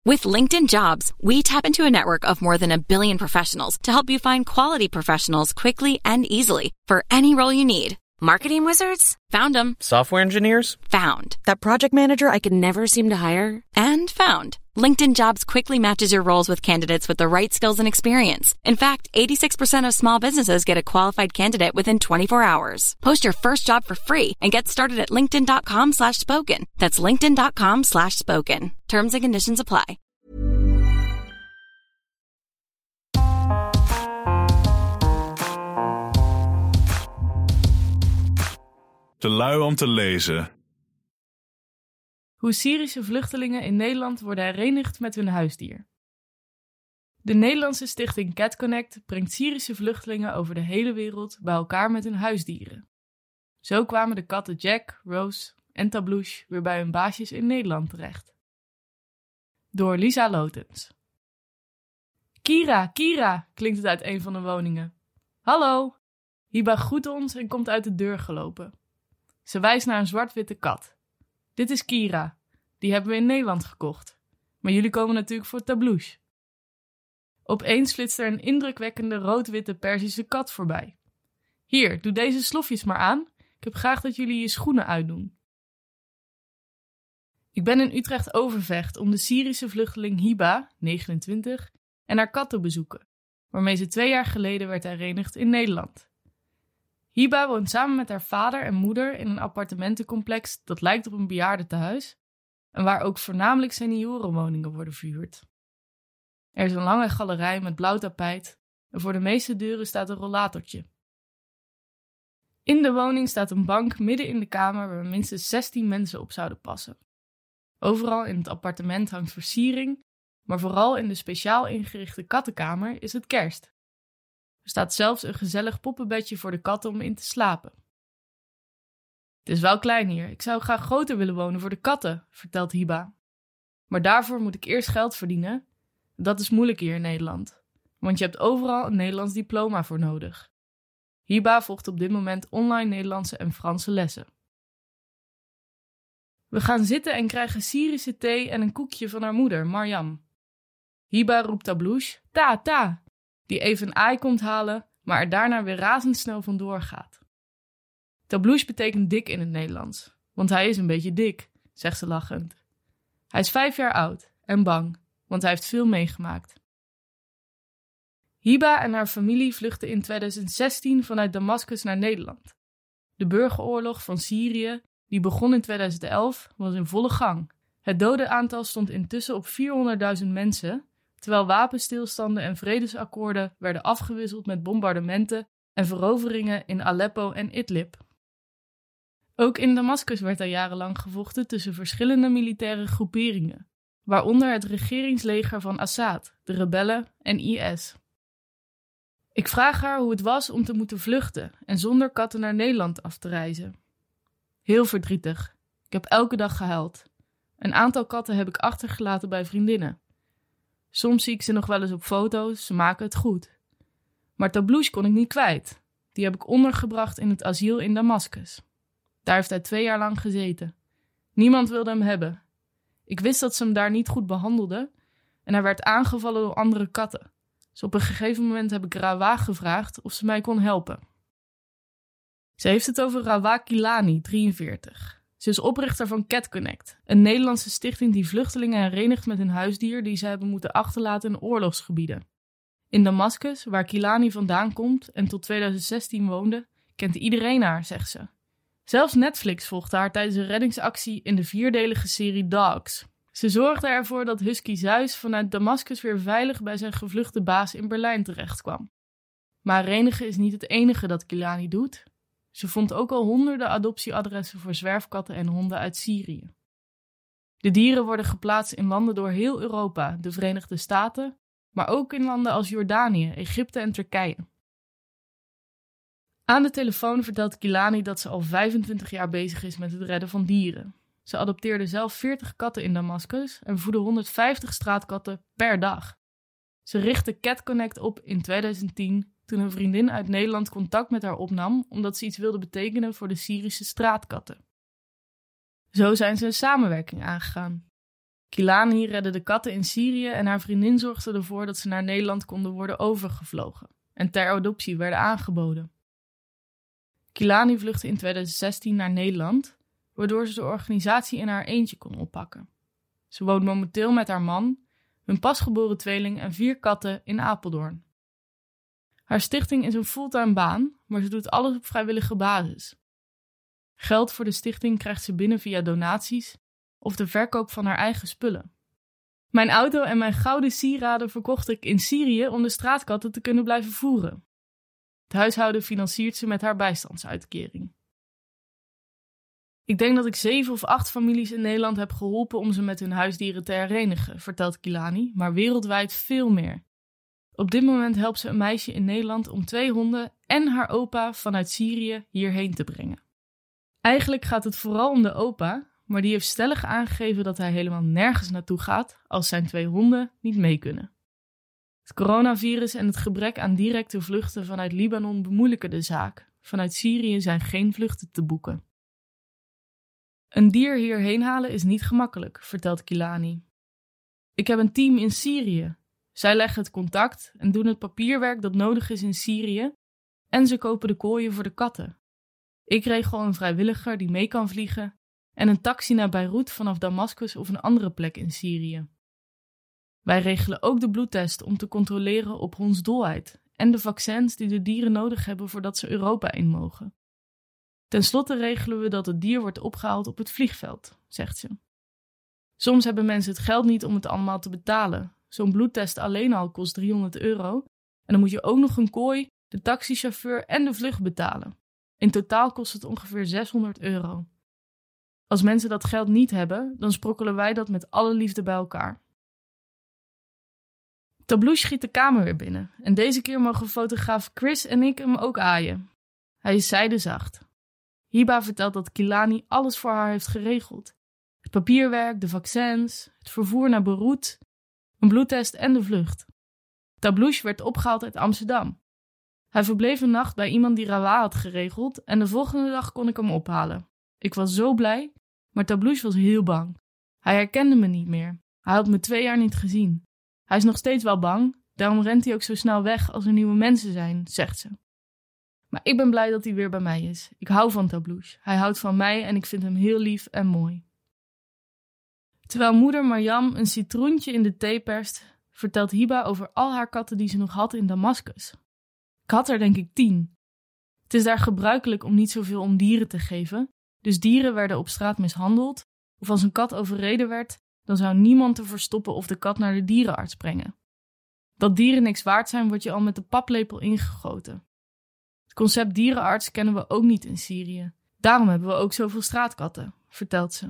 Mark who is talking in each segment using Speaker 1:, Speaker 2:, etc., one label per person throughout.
Speaker 1: With LinkedIn Jobs, we tap into a network of more than 1 billion professionals to help you find quality professionals quickly and easily for any role you need. Marketing wizards? Found them.
Speaker 2: Software engineers?
Speaker 1: Found. That project manager I could never seem to hire? And found. LinkedIn Jobs quickly matches your roles with candidates with the right skills and experience. In fact, 86% of small businesses get a qualified candidate within 24 hours. Post your first job for free and get started at linkedin.com/spoken. That's linkedin.com/spoken. Terms and conditions apply.
Speaker 3: Te lui om te lezen.
Speaker 4: Hoe Syrische vluchtelingen in Nederland worden herenigd met hun huisdier. De Nederlandse stichting Cat Connect brengt Syrische vluchtelingen over de hele wereld bij elkaar met hun huisdieren. Zo kwamen de katten Jack, Rose en Tablouche weer bij hun baasjes in Nederland terecht. Door Lisa Lotens. Kira, Kira, klinkt het uit een van de woningen. Hallo! Hiba groet ons en komt uit de deur gelopen. Ze wijst naar een zwart-witte kat. Dit is Kira. Die hebben we in Nederland gekocht. Maar jullie komen natuurlijk voor Tablouche. Opeens flitst er een indrukwekkende rood-witte Perzische kat voorbij. Hier, doe deze slofjes maar aan. Ik heb graag dat jullie je schoenen uitdoen. Ik ben in Utrecht-Overvecht om de Syrische vluchteling Hiba, 29, en haar kat te bezoeken, waarmee ze 2 jaar geleden werd herenigd in Nederland. Hiba woont samen met haar vader en moeder in een appartementencomplex dat lijkt op een bejaardentehuis en waar ook voornamelijk seniorenwoningen worden verhuurd. Er is een lange galerij met blauw tapijt en voor de meeste deuren staat een rollatortje. In de woning staat een bank midden in de kamer waar minstens 16 mensen op zouden passen. Overal in het appartement hangt versiering, maar vooral in de speciaal ingerichte kattenkamer is het kerst. Er staat zelfs een gezellig poppenbedje voor de katten om in te slapen. Het is wel klein hier. Ik zou graag groter willen wonen voor de katten, vertelt Hiba. Maar daarvoor moet ik eerst geld verdienen. Dat is moeilijk hier in Nederland, want je hebt overal een Nederlands diploma voor nodig. Hiba volgt op dit moment online Nederlandse en Franse lessen. We gaan zitten en krijgen Syrische thee en een koekje van haar moeder, Marjam. Hiba roept Tablouche, ta, ta, die even een aai komt halen, maar er daarna weer razendsnel vandoor gaat. Tablouche betekent dik in het Nederlands, want hij is een beetje dik, zegt ze lachend. Hij is 5 jaar oud en bang, want hij heeft veel meegemaakt. Hiba en haar familie vluchtten in 2016 vanuit Damascus naar Nederland. De burgeroorlog van Syrië, die begon in 2011, was in volle gang. Het dodenaantal stond intussen op 400.000 mensen, terwijl wapenstilstanden en vredesakkoorden werden afgewisseld met bombardementen en veroveringen in Aleppo en Idlib. Ook in Damascus werd er jarenlang gevochten tussen verschillende militaire groeperingen, waaronder het regeringsleger van Assad, de rebellen en IS. Ik vraag haar hoe het was om te moeten vluchten en zonder katten naar Nederland af te reizen. Heel verdrietig. Ik heb elke dag gehuild. Een aantal katten heb ik achtergelaten bij vriendinnen. Soms zie ik ze nog wel eens op foto's, ze maken het goed. Maar Tablouche kon ik niet kwijt. Die heb ik ondergebracht in het asiel in Damascus. Daar heeft hij 2 jaar lang gezeten. Niemand wilde hem hebben. Ik wist dat ze hem daar niet goed behandelden en hij werd aangevallen door andere katten. Dus op een gegeven moment heb ik Rawa gevraagd of ze mij kon helpen. Ze heeft het over Rawa Kilani, 43. Ze is oprichter van Cat Connect, een Nederlandse stichting die vluchtelingen herenigt met hun huisdier die ze hebben moeten achterlaten in oorlogsgebieden. In Damascus, waar Kilani vandaan komt en tot 2016 woonde, kent iedereen haar, zegt ze. Zelfs Netflix volgde haar tijdens een reddingsactie in de 4-delige serie Dogs. Ze zorgde ervoor dat Husky Zeus vanuit Damascus weer veilig bij zijn gevluchte baas in Berlijn terechtkwam. Maar herenigen is niet het enige dat Kilani doet. Ze vond ook al honderden adoptieadressen voor zwerfkatten en honden uit Syrië. De dieren worden geplaatst in landen door heel Europa, de Verenigde Staten, maar ook in landen als Jordanië, Egypte en Turkije. Aan de telefoon vertelt Kilani dat ze al 25 jaar bezig is met het redden van dieren. Ze adopteerde zelf 40 katten in Damascus en voedde 150 straatkatten per dag. Ze richtte Cat Connect op in 2010 toen een vriendin uit Nederland contact met haar opnam omdat ze iets wilde betekenen voor de Syrische straatkatten. Zo zijn ze een samenwerking aangegaan. Kilani redde de katten in Syrië en haar vriendin zorgde ervoor dat ze naar Nederland konden worden overgevlogen en ter adoptie werden aangeboden. Kilani vluchtte in 2016 naar Nederland, waardoor ze de organisatie in haar eentje kon oppakken. Ze woont momenteel met haar man, hun pasgeboren tweeling en 4 katten in Apeldoorn. Haar stichting is een fulltime baan, maar ze doet alles op vrijwillige basis. Geld voor de stichting krijgt ze binnen via donaties of de verkoop van haar eigen spullen. Mijn auto en mijn gouden sieraden verkocht ik in Syrië om de straatkatten te kunnen blijven voeren. Het huishouden financiert ze met haar bijstandsuitkering. Ik denk dat ik 7 of 8 families in Nederland heb geholpen om ze met hun huisdieren te herenigen, vertelt Kilani, maar wereldwijd veel meer. Op dit moment helpt ze een meisje in Nederland om 2 honden en haar opa vanuit Syrië hierheen te brengen. Eigenlijk gaat het vooral om de opa, maar die heeft stellig aangegeven dat hij helemaal nergens naartoe gaat als zijn 2 honden niet mee kunnen. Het coronavirus en het gebrek aan directe vluchten vanuit Libanon bemoeilijken de zaak. Vanuit Syrië zijn geen vluchten te boeken. Een dier hierheen halen is niet gemakkelijk, vertelt Kilani. Ik heb een team in Syrië. Zij leggen het contact en doen het papierwerk dat nodig is in Syrië en ze kopen de kooien voor de katten. Ik regel een vrijwilliger die mee kan vliegen en een taxi naar Beirut vanaf Damascus of een andere plek in Syrië. Wij regelen ook de bloedtest om te controleren op hondsdolheid en de vaccins die de dieren nodig hebben voordat ze Europa in mogen. Ten slotte regelen we dat het dier wordt opgehaald op het vliegveld, zegt ze. Soms hebben mensen het geld niet om het allemaal te betalen. Zo'n bloedtest alleen al kost €300 en dan moet je ook nog een kooi, de taxichauffeur en de vlucht betalen. In totaal kost het ongeveer €600. Als mensen dat geld niet hebben, dan sprokkelen wij dat met alle liefde bij elkaar. Tablouche schiet de kamer weer binnen en deze keer mogen fotograaf Chris en ik hem ook aaien. Hij is zijdezacht. Hiba vertelt dat Kilani alles voor haar heeft geregeld. Het papierwerk, de vaccins, het vervoer naar Beirut, een bloedtest en de vlucht. Tablouche werd opgehaald uit Amsterdam. Hij verbleef een nacht bij iemand die Rawa had geregeld en de volgende dag kon ik hem ophalen. Ik was zo blij, maar Tablouche was heel bang. Hij herkende me niet meer. Hij had me 2 jaar niet gezien. Hij is nog steeds wel bang, daarom rent hij ook zo snel weg als er nieuwe mensen zijn, zegt ze. Maar ik ben blij dat hij weer bij mij is. Ik hou van Tablouche. Hij houdt van mij en ik vind hem heel lief en mooi. Terwijl moeder Marjam een citroentje in de thee perst, vertelt Hiba over al haar katten die ze nog had in Damascus. Ik had er denk ik 10. Het is daar gebruikelijk om niet zoveel om dieren te geven, dus dieren werden op straat mishandeld, of als een kat overreden werd, dan zou niemand te verstoppen of de kat naar de dierenarts brengen. Dat dieren niks waard zijn, wordt je al met de paplepel ingegoten. Het concept dierenarts kennen we ook niet in Syrië. Daarom hebben we ook zoveel straatkatten, vertelt ze.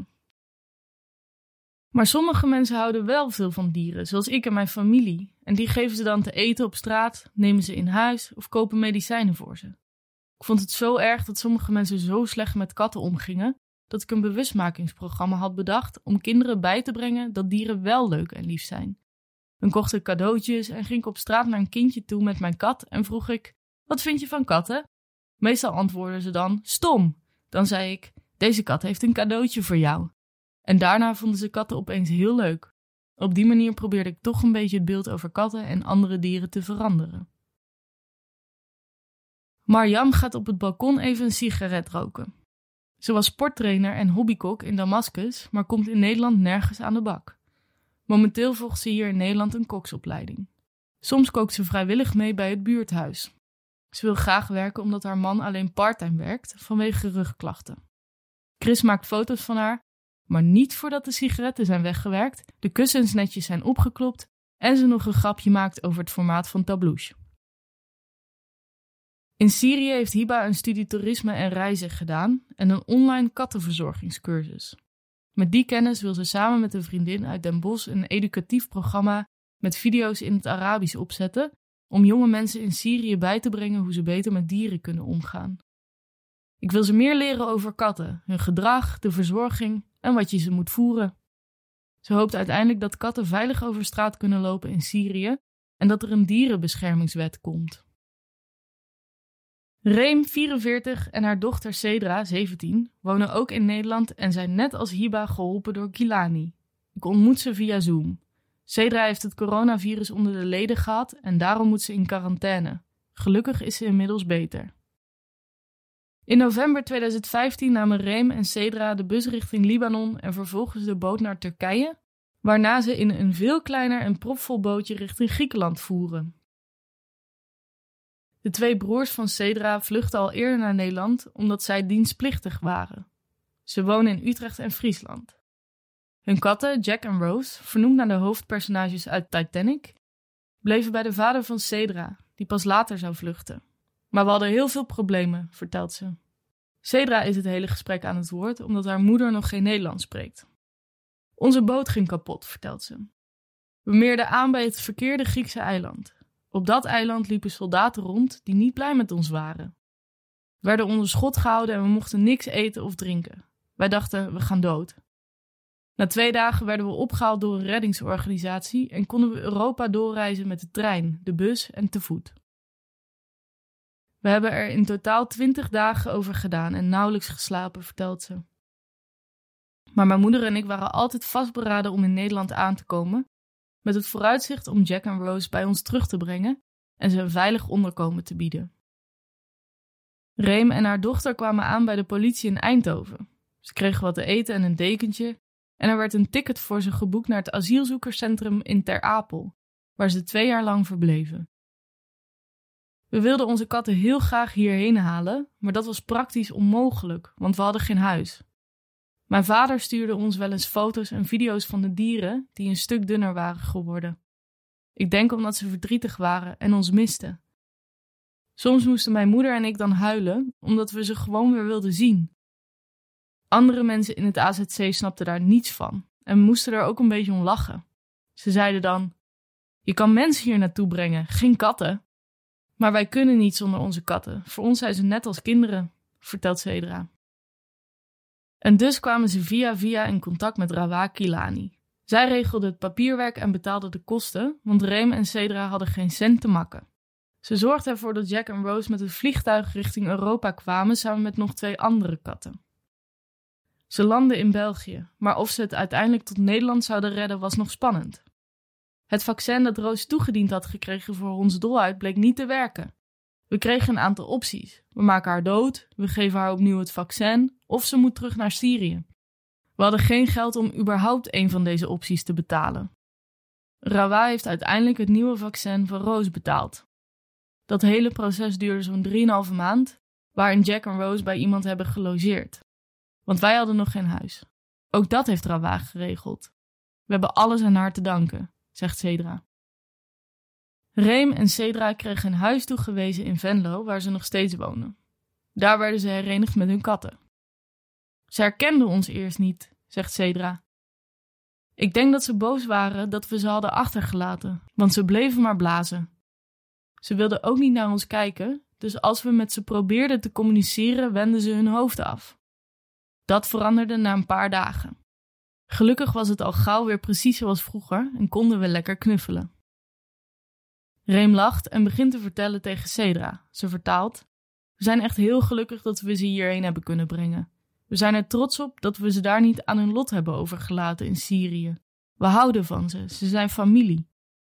Speaker 4: Maar sommige mensen houden wel veel van dieren, zoals ik en mijn familie. En die geven ze dan te eten op straat, nemen ze in huis of kopen medicijnen voor ze. Ik vond het zo erg dat sommige mensen zo slecht met katten omgingen, dat ik een bewustmakingsprogramma had bedacht om kinderen bij te brengen dat dieren wel leuk en lief zijn. Dan kocht ik cadeautjes en ging ik op straat naar een kindje toe met mijn kat en vroeg ik, wat vind je van katten? Meestal antwoordden ze dan, stom. Dan zei ik, deze kat heeft een cadeautje voor jou. En daarna vonden ze katten opeens heel leuk. Op die manier probeerde ik toch een beetje het beeld over katten en andere dieren te veranderen. Marjam gaat op het balkon even een sigaret roken. Ze was sporttrainer en hobbykok in Damascus, maar komt in Nederland nergens aan de bak. Momenteel volgt ze hier in Nederland een koksopleiding. Soms kookt ze vrijwillig mee bij het buurthuis. Ze wil graag werken omdat haar man alleen parttime werkt vanwege rugklachten. Chris maakt foto's van haar, maar niet voordat de sigaretten zijn weggewerkt, de kussens netjes zijn opgeklopt en ze nog een grapje maakt over het formaat van Tablouche. In Syrië heeft Hiba een studie toerisme en reizen gedaan en een online kattenverzorgingscursus. Met die kennis wil ze samen met een vriendin uit Den Bosch een educatief programma met video's in het Arabisch opzetten om jonge mensen in Syrië bij te brengen hoe ze beter met dieren kunnen omgaan. Ik wil ze meer leren over katten, hun gedrag, de verzorging en wat je ze moet voeren. Ze hoopt uiteindelijk dat katten veilig over straat kunnen lopen in Syrië en dat er een dierenbeschermingswet komt. Reem, 44, en haar dochter Cedra, 17, wonen ook in Nederland en zijn net als Hiba geholpen door Kilani. Ik ontmoet ze via Zoom. Cedra heeft het coronavirus onder de leden gehad en daarom moet ze in quarantaine. Gelukkig is ze inmiddels beter. In november 2015 namen Reem en Cedra de bus richting Libanon en vervolgens de boot naar Turkije, waarna ze in een veel kleiner en propvol bootje richting Griekenland voeren. De 2 broers van Cedra vluchtten al eerder naar Nederland omdat zij dienstplichtig waren. Ze wonen in Utrecht en Friesland. Hun katten, Jack en Rose, vernoemd naar de hoofdpersonages uit Titanic, bleven bij de vader van Cedra, die pas later zou vluchten. Maar we hadden heel veel problemen, vertelt ze. Cedra is het hele gesprek aan het woord omdat haar moeder nog geen Nederlands spreekt. Onze boot ging kapot, vertelt ze. We meerden aan bij het verkeerde Griekse eiland. Op dat eiland liepen soldaten rond die niet blij met ons waren. We werden onder schot gehouden en we mochten niks eten of drinken. Wij dachten, we gaan dood. Na 2 dagen werden we opgehaald door een reddingsorganisatie en konden we Europa doorreizen met de trein, de bus en te voet. We hebben er in totaal 20 dagen over gedaan en nauwelijks geslapen, vertelt ze. Maar mijn moeder en ik waren altijd vastberaden om in Nederland aan te komen, met het vooruitzicht om Jack en Rose bij ons terug te brengen en ze een veilig onderkomen te bieden. Reem en haar dochter kwamen aan bij de politie in Eindhoven. Ze kregen wat te eten en een dekentje en er werd een ticket voor ze geboekt naar het asielzoekerscentrum in Ter Apel, waar ze 2 jaar lang verbleven. We wilden onze katten heel graag hierheen halen, maar dat was praktisch onmogelijk, want we hadden geen huis. Mijn vader stuurde ons wel eens foto's en video's van de dieren die een stuk dunner waren geworden. Ik denk omdat ze verdrietig waren en ons misten. Soms moesten mijn moeder en ik dan huilen, omdat we ze gewoon weer wilden zien. Andere mensen in het AZC snapten daar niets van en moesten er ook een beetje om lachen. Ze zeiden dan, je kan mensen hier naartoe brengen, geen katten. Maar wij kunnen niet zonder onze katten. Voor ons zijn ze net als kinderen, vertelt Cedra. En dus kwamen ze via in contact met Rawa Kilani. Zij regelde het papierwerk en betaalde de kosten, want Reem en Cedra hadden geen cent te makken. Ze zorgde ervoor dat Jack en Rose met het vliegtuig richting Europa kwamen samen met nog 2 andere katten. Ze landden in België, maar of ze het uiteindelijk tot Nederland zouden redden was nog spannend. Het vaccin dat Roos toegediend had gekregen voor ons doluit bleek niet te werken. We kregen een aantal opties. We maken haar dood, we geven haar opnieuw het vaccin of ze moet terug naar Syrië. We hadden geen geld om überhaupt een van deze opties te betalen. Rawa heeft uiteindelijk het nieuwe vaccin voor Roos betaald. Dat hele proces duurde zo'n 3,5 maand, waarin Jack en Rose bij iemand hebben gelogeerd. Want wij hadden nog geen huis. Ook dat heeft Rawa geregeld. We hebben alles aan haar te danken, zegt Cedra. Reem en Cedra kregen een huis toegewezen in Venlo, waar ze nog steeds wonen. Daar werden ze herenigd met hun katten. Ze herkenden ons eerst niet, zegt Cedra. Ik denk dat ze boos waren dat we ze hadden achtergelaten, want ze bleven maar blazen. Ze wilden ook niet naar ons kijken, dus als we met ze probeerden te communiceren, wendden ze hun hoofd af. Dat veranderde na een paar dagen. Gelukkig was het al gauw weer precies zoals vroeger en konden we lekker knuffelen. Reem lacht en begint te vertellen tegen Cedra. Ze vertaalt: we zijn echt heel gelukkig dat we ze hierheen hebben kunnen brengen. We zijn er trots op dat we ze daar niet aan hun lot hebben overgelaten in Syrië. We houden van ze, ze zijn familie.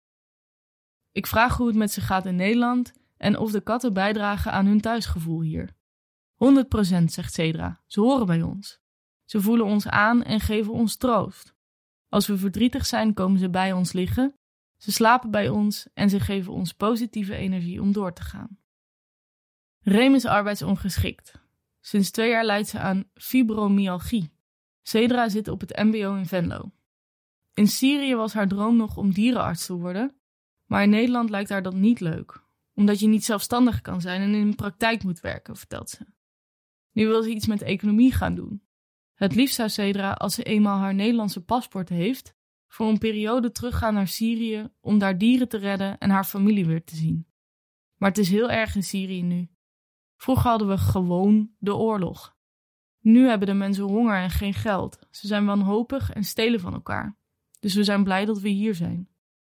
Speaker 4: Ik vraag hoe het met ze gaat in Nederland en of de katten bijdragen aan hun thuisgevoel hier. 100%, zegt Cedra. Ze horen bij ons. Ze voelen ons aan en geven ons troost. Als we verdrietig zijn, komen ze bij ons liggen. Ze slapen bij ons en ze geven ons positieve energie om door te gaan. Reem is arbeidsongeschikt. Sinds 2 jaar lijdt ze aan fibromyalgie. Cedra zit op het mbo in Venlo. In Syrië was haar droom nog om dierenarts te worden, maar in Nederland lijkt haar dat niet leuk, omdat je niet zelfstandig kan zijn en in een praktijk moet werken, vertelt ze. Nu wil ze iets met economie gaan doen. Het liefst zou Cedra, als ze eenmaal haar Nederlandse paspoort heeft, voor een periode teruggaan naar Syrië om daar dieren te redden en haar familie weer te zien. Maar het is heel erg in Syrië nu. Vroeger hadden we gewoon de oorlog. Nu hebben de mensen honger en geen geld. Ze zijn wanhopig en stelen van elkaar. Dus we zijn blij dat we hier zijn.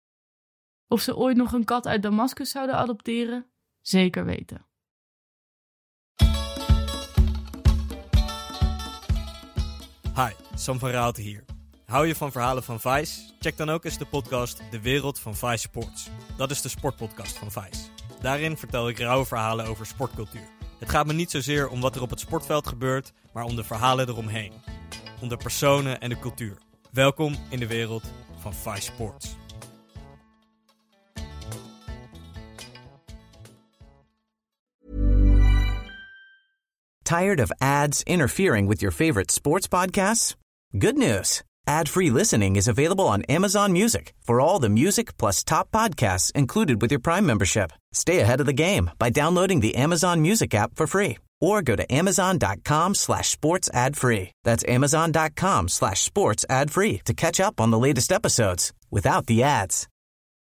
Speaker 4: Of ze ooit nog een kat uit Damascus zouden adopteren? Zeker weten.
Speaker 2: Hi, Sam van Raalte hier. Hou je van verhalen van Vice? Check dan ook eens de podcast De Wereld van Vice Sports. Dat is de sportpodcast van Vice. Daarin vertel ik rauwe verhalen over sportcultuur. Het gaat me niet zozeer om wat er op het sportveld gebeurt, maar om de verhalen eromheen. Om de personen en de cultuur. Welkom in de wereld van Vice Sports.
Speaker 5: Tired of ads interfering with your favorite sports podcasts? Good news. Ad-free listening is available on Amazon Music for all the music plus top podcasts included with your Prime membership. Stay ahead of the game by downloading the Amazon Music app for free or go to amazon.com/sports ad free. That's amazon.com/sports ad free to catch up on the latest episodes without the ads.